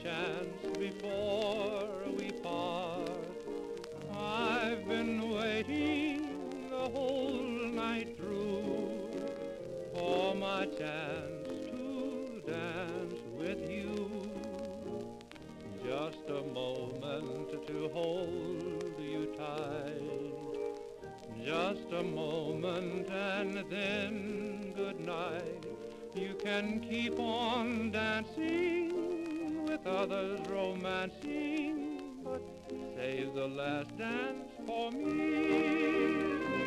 chance before we part. I've been waiting the whole night through for my chance to dance with you. Just a moment to hold you tight. Just a moment and then good night. You can keep on dancing with others romancing, but save the last dance for me.